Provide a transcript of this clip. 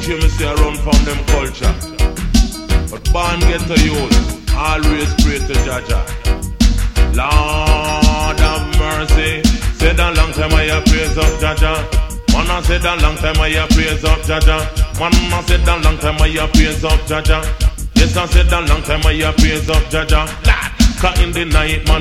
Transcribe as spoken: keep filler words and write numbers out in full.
teach you me say I run from them culture. But born get to youth, always pray to Jaja. Lord have mercy. Said a long time I hear praise up Jaja. Man I said a long time I hear praise up Jaja. Man I said a long time I hear praise up Jaja. Yes I said a long time I hear praise up Jaja. Lad, cause in the night man